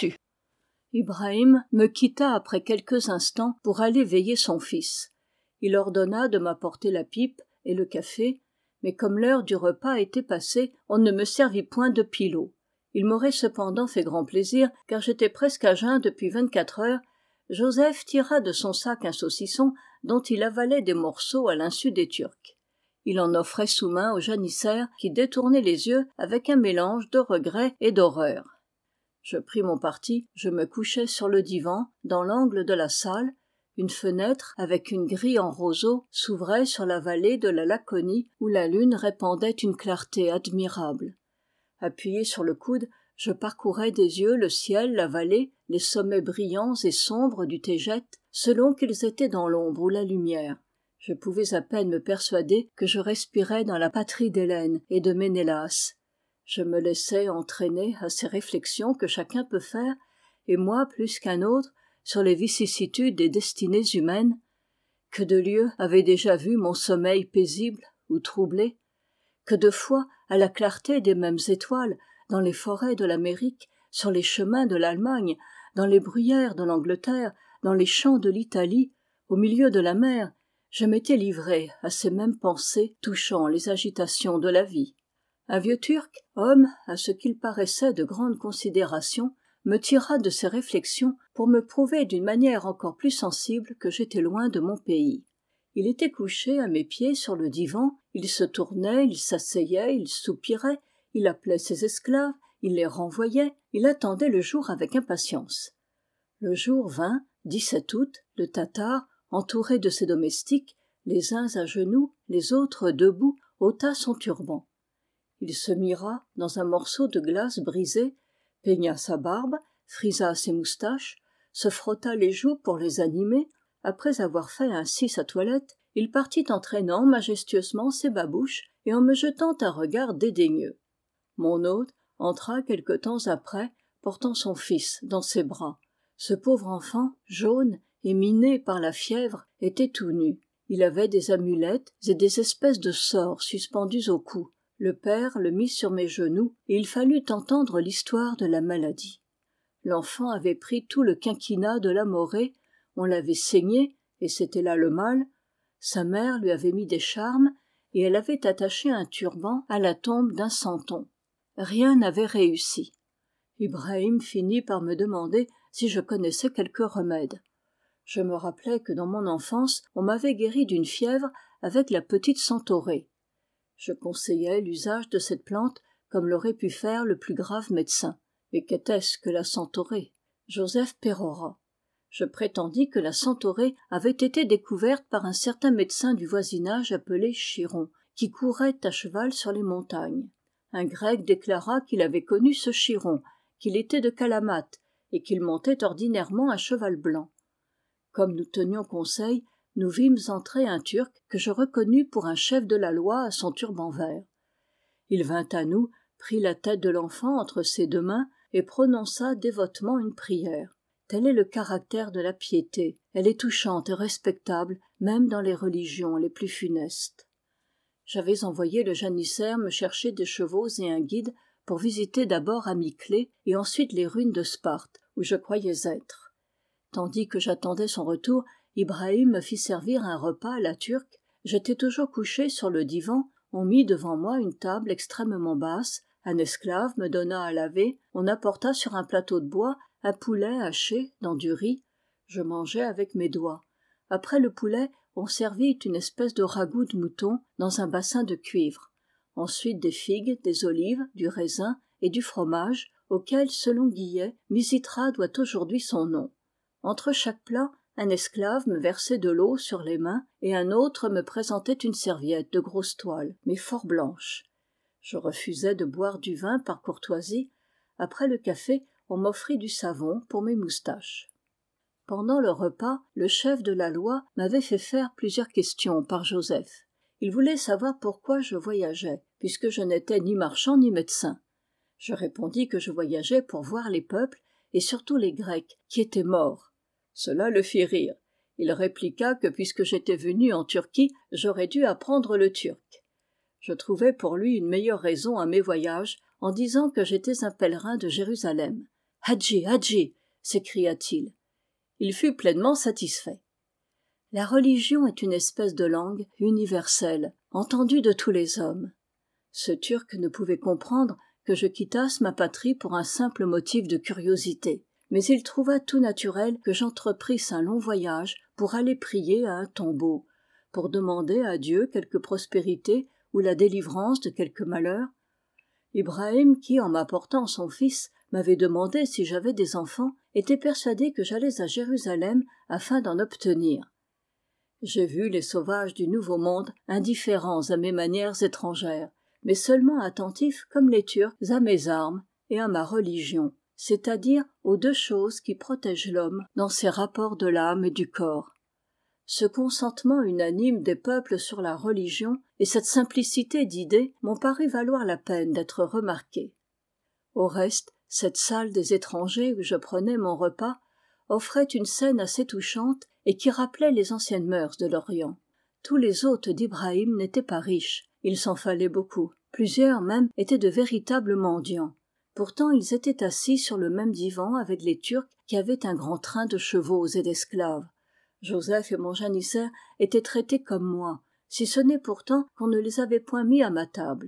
Ibrahim me quitta après quelques instants pour aller veiller son fils. Il ordonna de m'apporter la pipe et le café, mais comme l'heure du repas était passée, on ne me servit point de pilau. Il m'aurait cependant fait grand plaisir, car j'étais presque à jeun depuis vingt-quatre heures. Joseph tira de son sac un saucisson dont il avalait des morceaux à l'insu des Turcs. Il en offrait sous main au janissaire qui détournait les yeux avec un mélange de regret et d'horreur. Je pris mon parti, je me couchai sur le divan, dans l'angle de la salle. Une fenêtre, avec une grille en roseau, s'ouvrait sur la vallée de la Laconie, où la lune répandait une clarté admirable. Appuyé sur le coude, je parcourais des yeux le ciel, la vallée, les sommets brillants et sombres du Tégète, selon qu'ils étaient dans l'ombre ou la lumière. Je pouvais à peine me persuader que je respirais dans la patrie d'Hélène et de Ménélas. Je me laissais entraîner à ces réflexions que chacun peut faire, et moi plus qu'un autre, sur les vicissitudes des destinées humaines. Que de lieux avait déjà vu mon sommeil paisible ou troublé? Que de fois, à la clarté des mêmes étoiles, dans les forêts de l'Amérique, sur les chemins de l'Allemagne, dans les bruyères de l'Angleterre, dans les champs de l'Italie, au milieu de la mer, je m'étais livré à ces mêmes pensées touchant les agitations de la vie. Un vieux Turc, homme à ce qu'il paraissait de grande considération, me tira de ses réflexions pour me prouver d'une manière encore plus sensible que j'étais loin de mon pays. Il était couché à mes pieds sur le divan, il se tournait, il s'asseyait, il soupirait, il appelait ses esclaves, il les renvoyait, il attendait le jour avec impatience. Le jour vint, dix-sept août, le Tatar, entouré de ses domestiques, les uns à genoux, les autres debout, ôta son turban. Il se mira dans un morceau de glace brisée, peigna sa barbe, frisa ses moustaches, se frotta les joues pour les animer. Après avoir fait ainsi sa toilette, il partit en traînant majestueusement ses babouches et en me jetant un regard dédaigneux. Mon hôte entra quelque temps après, portant son fils dans ses bras. Ce pauvre enfant, jaune et miné par la fièvre, était tout nu. Il avait des amulettes et des espèces de sorts suspendus au cou. Le père le mit sur mes genoux et il fallut entendre l'histoire de la maladie. L'enfant avait pris tout le quinquina de la Morée, on l'avait saigné, et c'était là le mal. Sa mère lui avait mis des charmes, et elle avait attaché un turban à la tombe d'un santon. Rien n'avait réussi. Ibrahim finit par me demander si je connaissais quelque remède. Je me rappelais que dans mon enfance, on m'avait guéri d'une fièvre avec la petite centaurée. Je conseillais l'usage de cette plante comme l'aurait pu faire le plus grave médecin. Et qu'était-ce que la centaurée? Joseph pérora. Je prétendis que la centaurée avait été découverte par un certain médecin du voisinage appelé Chiron, qui courait à cheval sur les montagnes. Un grec déclara qu'il avait connu ce Chiron, qu'il était de Kalamate et qu'il montait ordinairement un cheval blanc. Comme nous tenions conseil, nous vîmes entrer un Turc que je reconnus pour un chef de la loi à son turban vert. Il vint à nous, prit la tête de l'enfant entre ses deux mains et prononça dévotement une prière. Tel est le caractère de la piété. Elle est touchante et respectable, même dans les religions les plus funestes. J'avais envoyé le janissaire me chercher des chevaux et un guide pour visiter d'abord Amyclée et ensuite les ruines de Sparte, où je croyais être. Tandis que j'attendais son retour, Ibrahim me fit servir un repas à la turque. J'étais toujours couché sur le divan. On mit devant moi une table extrêmement basse. Un esclave me donna à laver. On apporta sur un plateau de bois un poulet haché dans du riz. Je mangeai avec mes doigts. Après le poulet, on servit une espèce de ragoût de mouton dans un bassin de cuivre. Ensuite des figues, des olives, du raisin et du fromage, auquel, selon Guillet, Misitra doit aujourd'hui son nom. Entre chaque plat, un esclave me versait de l'eau sur les mains et un autre me présentait une serviette de grosse toile, mais fort blanche. Je refusais de boire du vin par courtoisie. Après le café, on m'offrit du savon pour mes moustaches. Pendant le repas, le chef de la loi m'avait fait faire plusieurs questions par Joseph. Il voulait savoir pourquoi je voyageais, puisque je n'étais ni marchand ni médecin. Je répondis que je voyageais pour voir les peuples, et surtout les Grecs, qui étaient morts. Cela le fit rire. Il répliqua que puisque j'étais venu en Turquie, j'aurais dû apprendre le turc. Je trouvai pour lui une meilleure raison à mes voyages, en disant que j'étais un pèlerin de Jérusalem. « Hadji, Hadji !» s'écria-t-il. Il fut pleinement satisfait. La religion est une espèce de langue universelle, entendue de tous les hommes. Ce Turc ne pouvait comprendre que je quittasse ma patrie pour un simple motif de curiosité, mais il trouva tout naturel que j'entreprisse un long voyage pour aller prier à un tombeau, pour demander à Dieu quelque prospérité ou la délivrance de quelque malheur. Ibrahim, qui, en m'apportant son fils, m'avait demandé si j'avais des enfants, était persuadé que j'allais à Jérusalem afin d'en obtenir. J'ai vu les sauvages du Nouveau Monde indifférents à mes manières étrangères, mais seulement attentifs comme les Turcs à mes armes et à ma religion, c'est-à-dire aux deux choses qui protègent l'homme dans ses rapports de l'âme et du corps. Ce consentement unanime des peuples sur la religion et cette simplicité d'idées m'ont paru valoir la peine d'être remarqués. Au reste, cette salle des étrangers où je prenais mon repas offrait une scène assez touchante et qui rappelait les anciennes mœurs de l'Orient. Tous les hôtes d'Ibrahim n'étaient pas riches, il s'en fallait beaucoup. Plusieurs même étaient de véritables mendiants. Pourtant ils étaient assis sur le même divan avec les Turcs qui avaient un grand train de chevaux et d'esclaves. Joseph et mon janissaire étaient traités comme moi, si ce n'est pourtant qu'on ne les avait point mis à ma table.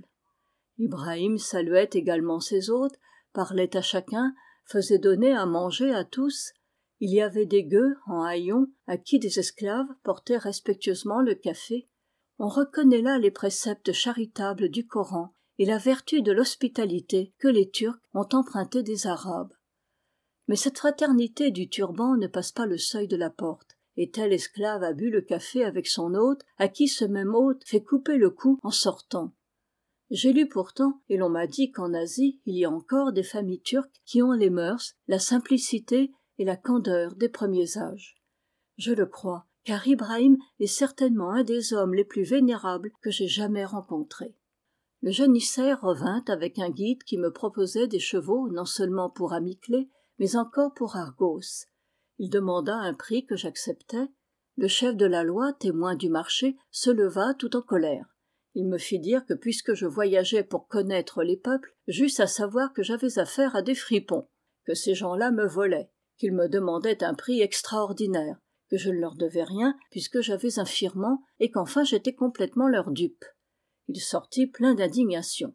Ibrahim saluait également ses hôtes, parlait à chacun, faisait donner à manger à tous. Il y avait des gueux en haillons à qui des esclaves portaient respectueusement le café. On reconnaît là les préceptes charitables du Coran et la vertu de l'hospitalité que les Turcs ont empruntée des Arabes. Mais cette fraternité du turban ne passe pas le seuil de la porte, et tel esclave a bu le café avec son hôte, à qui ce même hôte fait couper le cou en sortant. J'ai lu pourtant, et l'on m'a dit qu'en Asie, il y a encore des familles turques qui ont les mœurs, la simplicité et la candeur des premiers âges. Je le crois, car Ibrahim est certainement un des hommes les plus vénérables que j'ai jamais rencontrés. Le janissaire revint avec un guide qui me proposait des chevaux non seulement pour Amiclée, mais encore pour Argos. Il demanda un prix que j'acceptai. Le chef de la loi, témoin du marché, se leva tout en colère. Il me fit dire que puisque je voyageais pour connaître les peuples, j'eusse à savoir que j'avais affaire à des fripons, que ces gens-là me volaient, qu'ils me demandaient un prix extraordinaire, que je ne leur devais rien puisque j'avais un firman et qu'enfin j'étais complètement leur dupe. Il sortit plein d'indignation.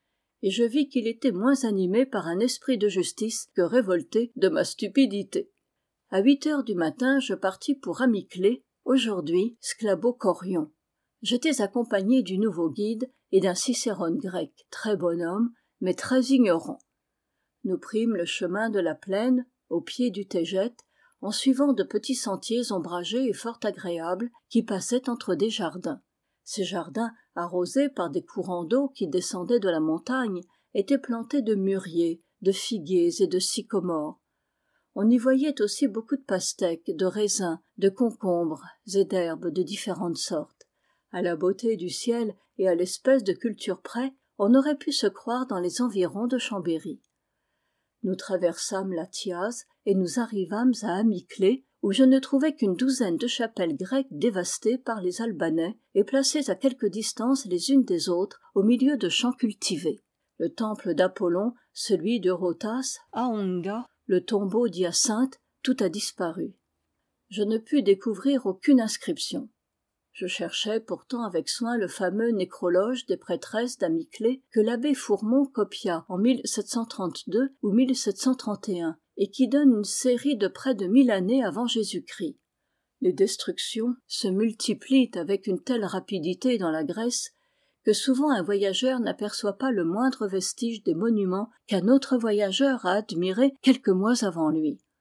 Et je vis qu'il était moins animé par un esprit de justice que révolté de ma stupidité. À huit heures du matin, je partis pour Amiclée, aujourd'hui Sclabo-Corion. J'étais accompagné du nouveau guide et d'un cicérone grec, très bon homme, mais très ignorant. Nous prîmes le chemin de la plaine, au pied du Tégète, en suivant de petits sentiers ombragés et fort agréables qui passaient entre des jardins. Ces jardins, arrosés par des courants d'eau qui descendaient de la montagne, étaient plantés de mûriers, de figuiers et de sycomores. On y voyait aussi beaucoup de pastèques, de raisins, de concombres et d'herbes de différentes sortes. À la beauté du ciel et à l'espèce de culture près, on aurait pu se croire dans les environs de Chambéry. Nous traversâmes la Thiaz et nous arrivâmes à Amiclée, où je ne trouvai qu'une douzaine de chapelles grecques dévastées par les Albanais et placées à quelque distance les unes des autres au milieu de champs cultivés. Le temple d'Apollon, celui d'Eurotas, à Onga, le tombeau d'Hyacinthe, tout a disparu. Je ne pus découvrir aucune inscription. Je cherchais pourtant avec soin le fameux nécrologe des prêtresses d'Amiclée que l'abbé Fourmont copia en mille sept cent trente-deux ou mille sept cent trente et un et qui donne une série de près de mille années avant Jésus-Christ. Les destructions se multiplient avec une telle rapidité dans la Grèce que souvent un voyageur n'aperçoit pas le moindre vestige des monuments qu'un autre voyageur a admirés quelques mois avant lui.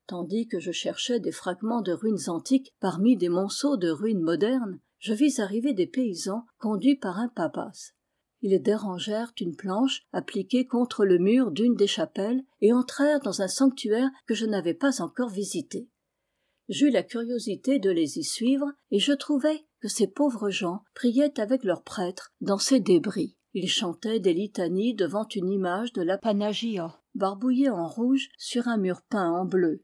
Tandis que je cherchais des fragments de ruines antiques parmi des monceaux de ruines modernes, je vis arriver des paysans conduits par un papas. Ils dérangèrent une planche appliquée contre le mur d'une des chapelles et entrèrent dans un sanctuaire que je n'avais pas encore visité. J'eus la curiosité de les y suivre et je trouvai que ces pauvres gens priaient avec leur prêtre dans ces débris. Ils chantaient des litanies devant une image de la Panagia, barbouillée en rouge sur un mur peint en bleu.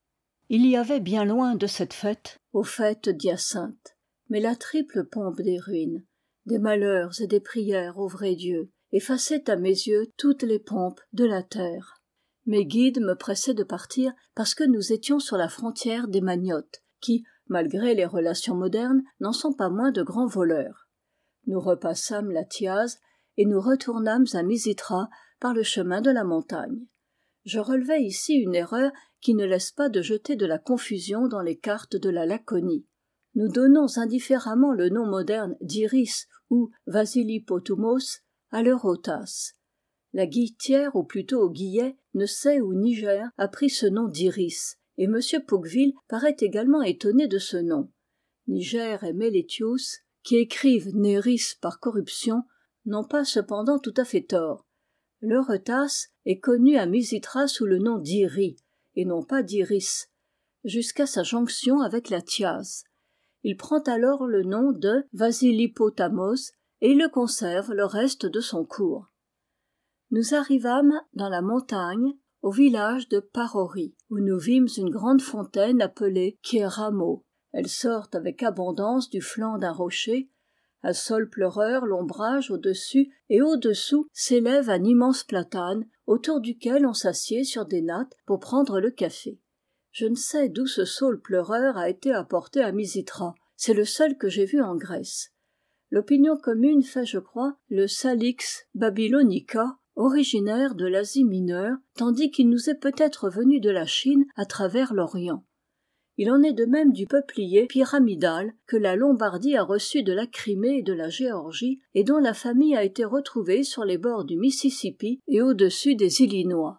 Il y avait bien loin de cette fête, aux fêtes d'Hyacinthe, mais la triple pompe des ruines, des malheurs et des prières au vrai Dieu, effaçait à mes yeux toutes les pompes de la terre. Mes guides me pressaient de partir parce que nous étions sur la frontière des Magnottes, qui, malgré les relations modernes, n'en sont pas moins de grands voleurs. Nous repassâmes la Thiaz et nous retournâmes à Misitra par le chemin de la montagne. Je relevai ici une erreur qui ne laisse pas de jeter de la confusion dans les cartes de la Laconie. Nous donnons indifféremment le nom moderne d'Iris ou Vasilipotumos à l'Eurotas. La guiltière, ou plutôt Guillet, ne sait où Niger a pris ce nom d'Iris, et M. Pouqueville paraît également étonné de ce nom. Niger et Meletius, qui écrivent Néris par corruption, n'ont pas cependant tout à fait tort. L'Eurotas est connu à Misitra sous le nom d'Iri, et non pas d'Iris, jusqu'à sa jonction avec la Thiaz. Il prend alors le nom de Vasilipotamos et il le conserve le reste de son cours. Nous arrivâmes dans la montagne, au village de Parori, où nous vîmes une grande fontaine appelée Kieramo. Elle sort avec abondance du flanc d'un rocher. Un sol pleureur l'ombrage au-dessus, et au-dessous s'élève un immense platane, autour duquel on s'assied sur des nattes pour prendre le café. Je ne sais d'où ce saule pleureur a été apporté à Misitra, c'est le seul que j'ai vu en Grèce. L'opinion commune fait, je crois, le Salix babylonica, originaire de l'Asie mineure, tandis qu'il nous est peut-être venu de la Chine à travers l'Orient. Il en est de même du peuplier pyramidal que la Lombardie a reçu de la Crimée et de la Géorgie et dont la famille a été retrouvée sur les bords du Mississippi et au-dessus des Illinois.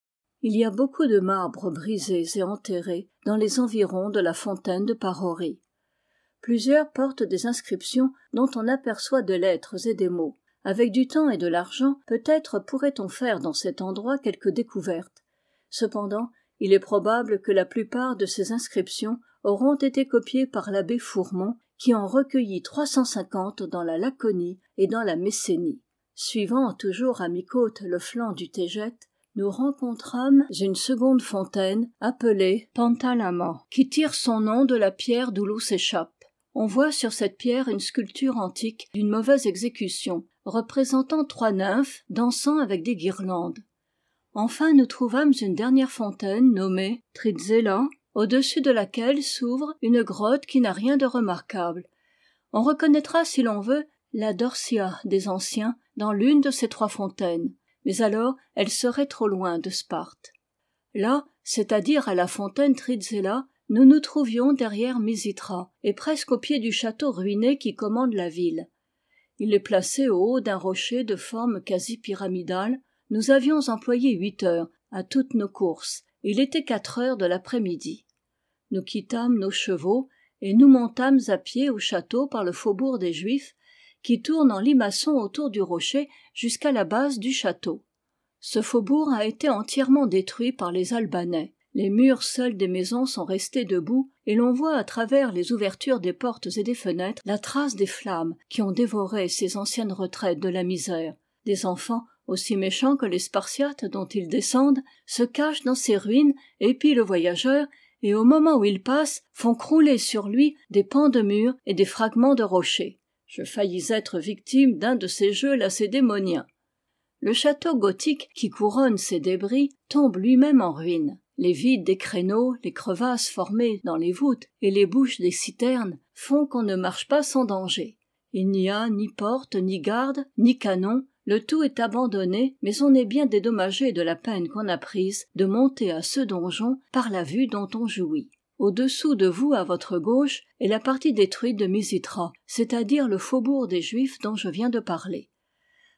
Il y a beaucoup de marbres brisés et enterrés dans les environs de la fontaine de Parori. Plusieurs portent des inscriptions dont on aperçoit des lettres et des mots. Avec du temps et de l'argent, peut-être pourrait-on faire dans cet endroit quelques découvertes. Cependant, il est probable que la plupart de ces inscriptions auront été copiées par l'abbé Fourmont, qui en recueillit trois cent cinquante dans la Laconie et dans la Messénie. Suivant toujours à mi-côte le flanc du Tégète, nous rencontrâmes une seconde fontaine appelée Pantalama, qui tire son nom de la pierre d'où l'eau s'échappe. On voit sur cette pierre une sculpture antique d'une mauvaise exécution, représentant trois nymphes dansant avec des guirlandes. Enfin, nous trouvâmes une dernière fontaine nommée Trizella, au-dessus de laquelle s'ouvre une grotte qui n'a rien de remarquable. On reconnaîtra, si l'on veut, la Dorcia des anciens dans l'une de ces trois fontaines, mais alors elle serait trop loin de Sparte. Là, c'est-à-dire à la fontaine Trizella, nous nous trouvions derrière Misitra, et presque au pied du château ruiné qui commande la ville. Il est placé au haut d'un rocher de forme quasi pyramidale. Nous avions employé huit heures à toutes nos courses. Il était quatre heures de l'après-midi. Nous quittâmes nos chevaux et nous montâmes à pied au château par le faubourg des Juifs, qui tourne en limaçon autour du rocher jusqu'à la base du château. Ce faubourg a été entièrement détruit par les Albanais. Les murs seuls des maisons sont restés debout et l'on voit à travers les ouvertures des portes et des fenêtres la trace des flammes qui ont dévoré ces anciennes retraites de la misère. Des enfants, aussi méchants que les Spartiates dont ils descendent, se cachent dans ces ruines, épient le voyageur et au moment où il passe, font crouler sur lui des pans de murs et des fragments de rochers. Je faillis être victime d'un de ces jeux lacédémoniens. Le château gothique qui couronne ces débris tombe lui-même en ruine. Les vides des créneaux, les crevasses formées dans les voûtes et les bouches des citernes font qu'on ne marche pas sans danger. Il n'y a ni porte, ni garde, ni canon, le tout est abandonné, mais on est bien dédommagé de la peine qu'on a prise de monter à ce donjon par la vue dont on jouit. Au-dessous de vous, à votre gauche, est la partie détruite de Misitra, c'est-à-dire le faubourg des Juifs dont je viens de parler.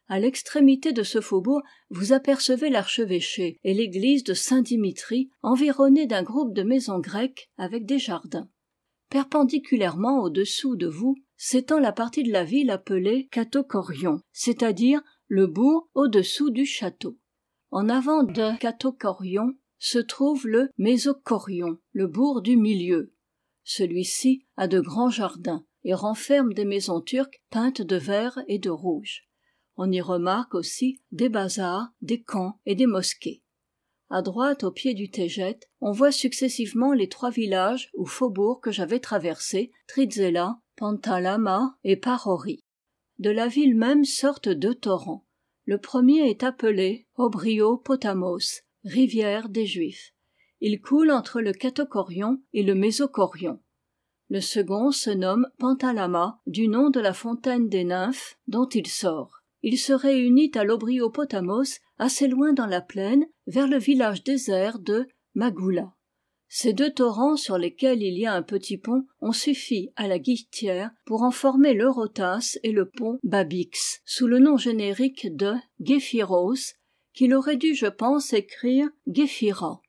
À l'extrémité de ce faubourg, vous apercevez l'archevêché et l'église de Saint-Dimitri, environnés d'un groupe de maisons grecques avec des jardins. Perpendiculairement au-dessous de vous s'étend la partie de la ville appelée Katokorion, c'est-à-dire le bourg au-dessous du château. En avant de Katokorion se trouve le Mésokorion, le bourg du milieu. Celui-ci a de grands jardins et renferme des maisons turques peintes de vert et de rouge. On y remarque aussi des bazars, des camps et des mosquées. À droite, au pied du Tejet, on voit successivement les trois villages ou faubourgs que j'avais traversés, Trizela, Pantalama et Parori. De la ville même sortent deux torrents. Le premier est appelé Obrio-Potamos, rivière des Juifs. Il coule entre le Katokorion et le Mésokorion. Le second se nomme Pantalama, du nom de la fontaine des nymphes dont il sort. Il se réunit à l'Obriopotamos, assez loin dans la plaine, vers le village désert de Magoula. Ces deux torrents sur lesquels il y a un petit pont ont suffi à la guichetière pour en former l'Eurotas et le pont Babix, sous le nom générique de Guéphiros, qu'il aurait dû, je pense, écrire Guéphira.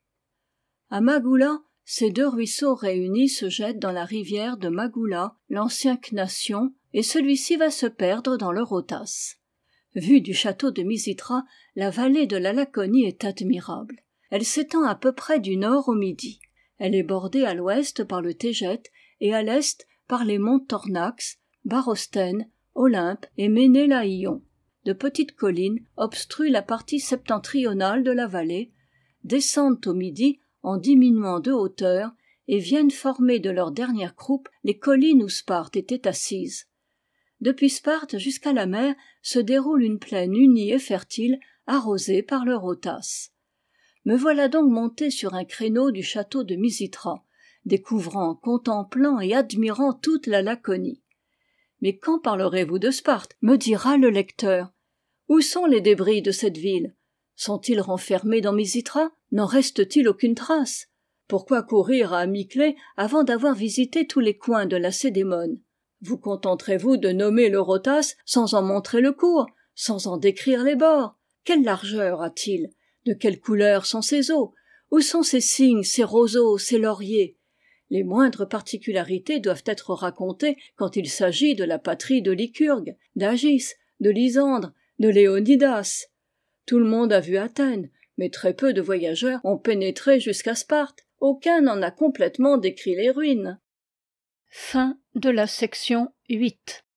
À Magoula, ces deux ruisseaux réunis se jettent dans la rivière de Magoula, l'ancien Cnation, et celui-ci va se perdre dans l'Eurotas. Vue du château de Misitra, la vallée de la Laconie est admirable. Elle s'étend à peu près du nord au midi. Elle est bordée à l'ouest par le Tejet et à l'est par les monts Tornax, Barostène, Olympe et Ménélaïon. De petites collines obstruent la partie septentrionale de la vallée, descendent au midi en diminuant de hauteur et viennent former de leur dernière croupe les collines où Sparte était assise. Depuis Sparte jusqu'à la mer se déroule une plaine unie et fertile, arrosée par l'Eurotas. Me voilà donc monté sur un créneau du château de Misitra, découvrant, contemplant et admirant toute la Laconie. Mais quand parlerez-vous de Sparte, me dira le lecteur? Où sont les débris de cette ville? Sont-ils renfermés dans Misitra? N'en reste-t-il aucune trace? Pourquoi courir à Amyclée avant d'avoir visité tous les coins de la Cédémone? Vous contenterez-vous de nommer l'Eurotas sans en montrer le cours, sans en décrire les bords? Quelle largeur a-t-il? De quelle couleur sont ses eaux? Où sont ses cygnes, ses roseaux, ses lauriers? Les moindres particularités doivent être racontées quand il s'agit de la patrie de Lycurgue, d'Agis, de Lysandre, de Léonidas. Tout le monde a vu Athènes, mais très peu de voyageurs ont pénétré jusqu'à Sparte. Aucun n'en a complètement décrit les ruines. Fin de la section huit.